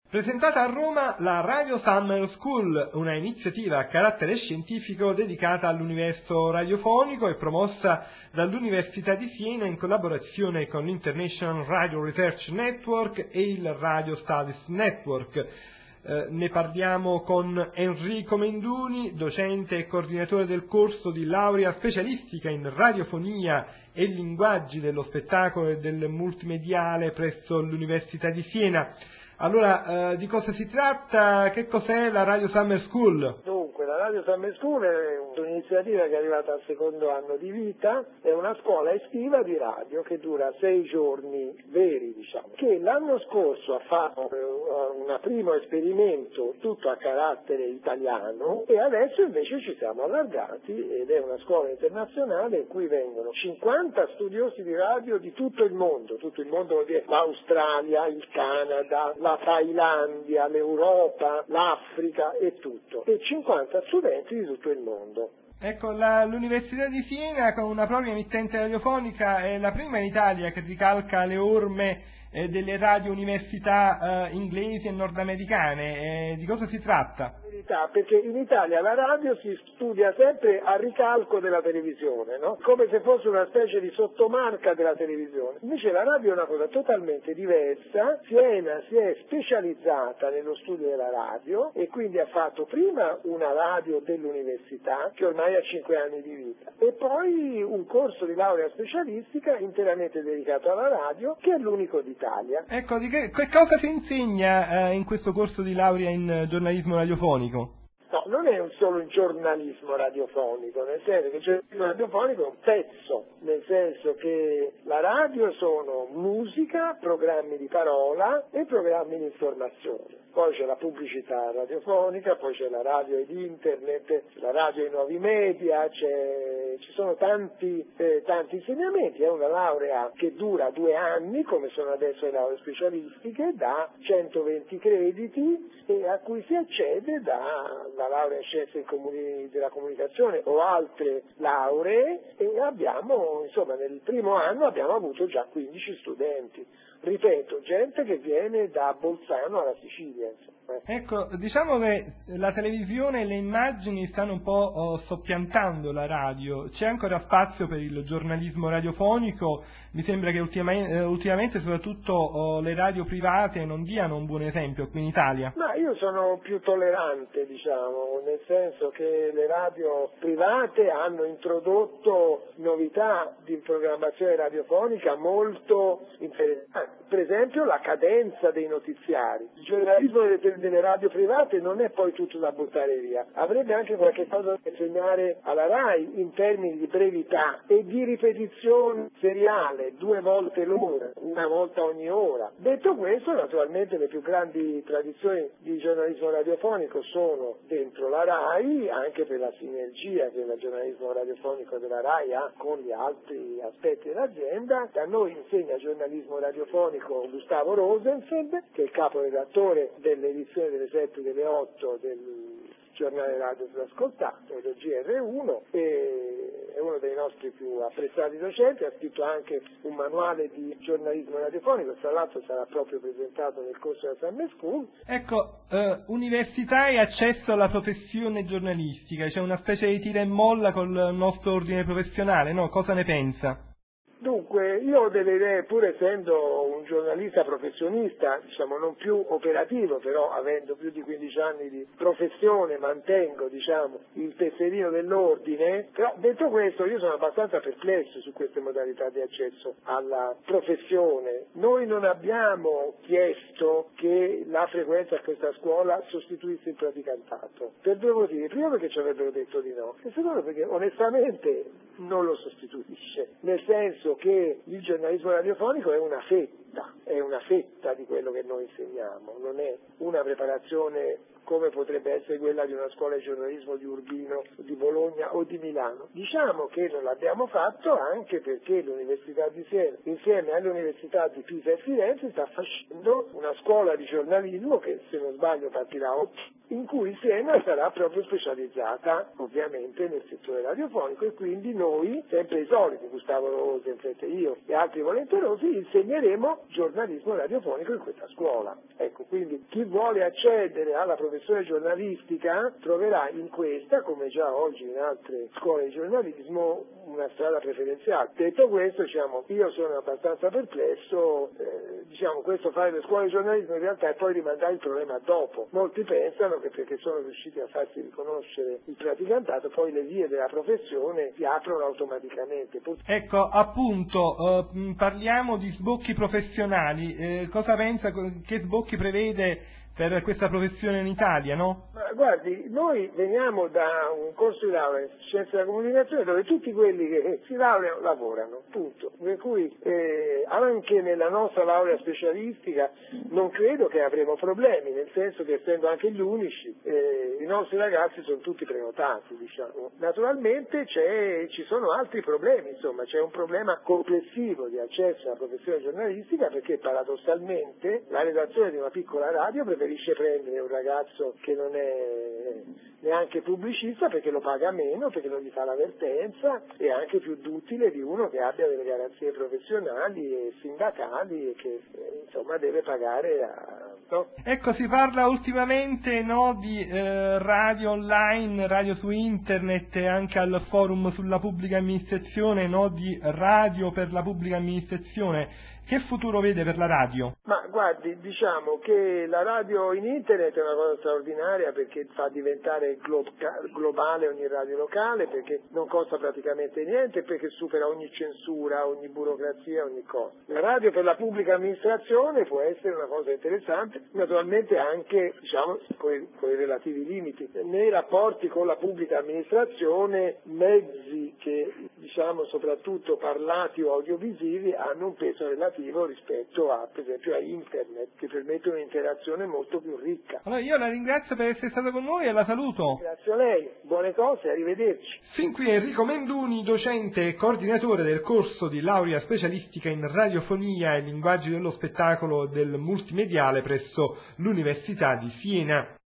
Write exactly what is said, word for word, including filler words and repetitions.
Presentata a Roma la Radio Summer School, una iniziativa a carattere scientifico dedicata all'universo radiofonico e promossa dall'Università di Siena in collaborazione con l'International Radio Research Network e il Radio Studies Network. Eh, ne parliamo con Enrico Menduni, docente e coordinatore del corso di laurea specialistica in radiofonia e linguaggi dello spettacolo e del multimediale presso l'Università di Siena. Allora, eh, di cosa si tratta? Che cos'è la Radio Summer School? Dunque, la Radio Summer School è un'iniziativa che è arrivata al secondo anno di vita, è una scuola estiva di radio che dura sei giorni veri, diciamo, che l'anno scorso ha fatto un primo esperimento tutto a carattere italiano e adesso invece ci siamo allargati ed è una scuola internazionale in cui vengono cinquanta studiosi di radio di tutto il mondo, tutto il mondo vuol dire l'Australia, il Canada, la Thailandia, l'Europa, l'Africa e tutto, e cinquanta studenti di tutto il mondo. Ecco, la, l'Università di Siena con una propria emittente radiofonica è la prima in Italia che ricalca le orme eh, delle radio università eh, inglesi e nordamericane. Eh, di cosa si tratta? Perché in Italia la radio si studia sempre a ricalco della televisione, no? Come se fosse una specie di sottomarca della televisione. Invece la radio è una cosa totalmente diversa. Siena si è specializzata nello studio della radio e quindi ha fatto prima una radio dell'università che ormai ha cinque anni di vita e poi un corso di laurea specialistica interamente dedicato alla radio che è l'unico d'Italia. Ecco, di che, che cosa si insegna eh, in questo corso di laurea in giornalismo radiofonico? No, non è un solo un giornalismo radiofonico, nel senso che il giornalismo radiofonico è un pezzo, nel senso che la radio sono musica, programmi di parola e programmi di informazione. Poi c'è la pubblicità radiofonica, poi c'è la radio ed internet, la radio e i nuovi media, c'è, ci sono tanti, eh, tanti insegnamenti. È una laurea che dura due anni, come sono adesso le lauree specialistiche, da centoventi crediti e a cui si accede dalla laurea in scienze comuni, della comunicazione o altre lauree e abbiamo, insomma, nel primo anno abbiamo avuto già quindici studenti. Ripeto, gente che viene da Bolzano alla Sicilia. Insomma. Ecco, diciamo che la televisione e le immagini stanno un po' oh, soppiantando la radio. C'è ancora spazio per il giornalismo radiofonico? Mi sembra che ultimamente, eh, ultimamente soprattutto oh, le radio private non diano un buon esempio qui in Italia. Ma io sono più tollerante, diciamo, nel senso che le radio private hanno introdotto novità di programmazione radiofonica molto interessanti. Per esempio la cadenza dei notiziari. Il giornalismo delle, delle radio private non è poi tutto da buttare via. Avrebbe anche qualche cosa da insegnare alla RAI in termini di brevità e di ripetizione seriale, due volte l'ora, una volta ogni ora. Detto questo, naturalmente le più grandi tradizioni di giornalismo radiofonico sono dentro la RAI, anche per la sinergia che il giornalismo radiofonico della RAI ha con gli altri aspetti dell'azienda. Da noi insegna giornalismo radiofonico Gustavo Rosenfeld, che è il caporedattore delle edizioni delle sette e delle otto del giornale radio ascoltato, del G R uno, e è uno dei nostri più apprezzati docenti, ha scritto anche un manuale di giornalismo radiofonico, tra l'altro sarà proprio presentato nel corso della Summer School. Ecco, eh, università e accesso alla professione giornalistica, c'è una specie di tira e molla col nostro ordine professionale, no? Cosa ne pensa? Dunque, io ho delle idee, pur essendo un giornalista professionista, diciamo non più operativo, però avendo più di quindici anni di professione mantengo, diciamo, il tesserino dell'ordine. Però detto questo, io sono abbastanza perplesso su queste modalità di accesso alla professione. Noi non abbiamo chiesto che la frequenza a questa scuola sostituisse il praticantato, per due motivi. Primo, perché ci avrebbero detto di no, e secondo, perché onestamente non lo sostituisce, nel senso che il giornalismo radiofonico è una fetta, è una fetta di quello che noi insegniamo, non è una preparazione come potrebbe essere quella di una scuola di giornalismo di Urbino, di Bologna o di Milano. Diciamo che non l'abbiamo fatto anche perché l'Università di Siena, insieme alle università di Pisa e Firenze, sta facendo una scuola di giornalismo che, se non sbaglio, partirà oggi, in cui Siena sarà proprio specializzata ovviamente nel settore radiofonico, e quindi noi, sempre i soliti, Gustavo Rosenfeld, io e altri volenterosi, insegneremo giornalismo radiofonico in questa scuola. Ecco, quindi chi vuole accedere alla professione giornalistica troverà in questa, come già oggi in altre scuole di giornalismo, una strada preferenziale. Detto questo, diciamo, io sono abbastanza perplesso, eh, diciamo, questo fare le scuole di giornalismo in realtà è poi rimandare il problema dopo. Molti pensano che perché sono riusciti a farsi riconoscere il praticantato, poi le vie della professione si aprono automaticamente. Ecco, appunto, eh, parliamo di sbocchi professionali. Eh, cosa pensa, che sbocchi prevede per questa professione in Italia, no? Ma guardi, noi veniamo da un corso di laurea in scienze della comunicazione dove tutti quelli che si laureano lavorano, punto. Per cui eh, anche nella nostra laurea specialistica non credo che avremo problemi, nel senso che essendo anche gli unici, eh, i nostri ragazzi sono tutti prenotati, diciamo. Naturalmente c'è, ci sono altri problemi, insomma, c'è un problema complessivo di accesso alla professione giornalistica, perché paradossalmente la redazione di una piccola radio preferisce prendere un ragazzo che non è neanche pubblicista perché lo paga meno, perché non gli fa l'avvertenza, è anche più duttile di uno che abbia delle garanzie professionali e sindacali e che eh, insomma deve pagare a, no? Ecco, si parla ultimamente, no, di eh, radio online, radio su internet e anche al forum sulla pubblica amministrazione, no, di radio per la pubblica amministrazione. Che futuro vede per la radio? Ma guardi, diciamo che la radio in internet è una cosa straordinaria perché fa diventare glo- globale ogni radio locale, perché non costa praticamente niente, perché supera ogni censura, ogni burocrazia, ogni cosa. La radio per la pubblica amministrazione può essere una cosa interessante, naturalmente anche, diciamo, con i relativi limiti. Nei rapporti con la pubblica amministrazione, mezzi che, diciamo, soprattutto parlati o audiovisivi hanno un peso relativo rispetto a, per esempio, a internet, che permette un'interazione molto più ricca. Allora io la ringrazio per essere stato con noi e la saluto. Grazie a lei, buone cose, arrivederci. Fin qui Enrico Menduni, docente e coordinatore del corso di laurea specialistica in radiofonia e linguaggi dello spettacolo del multimediale presso l'Università di Siena.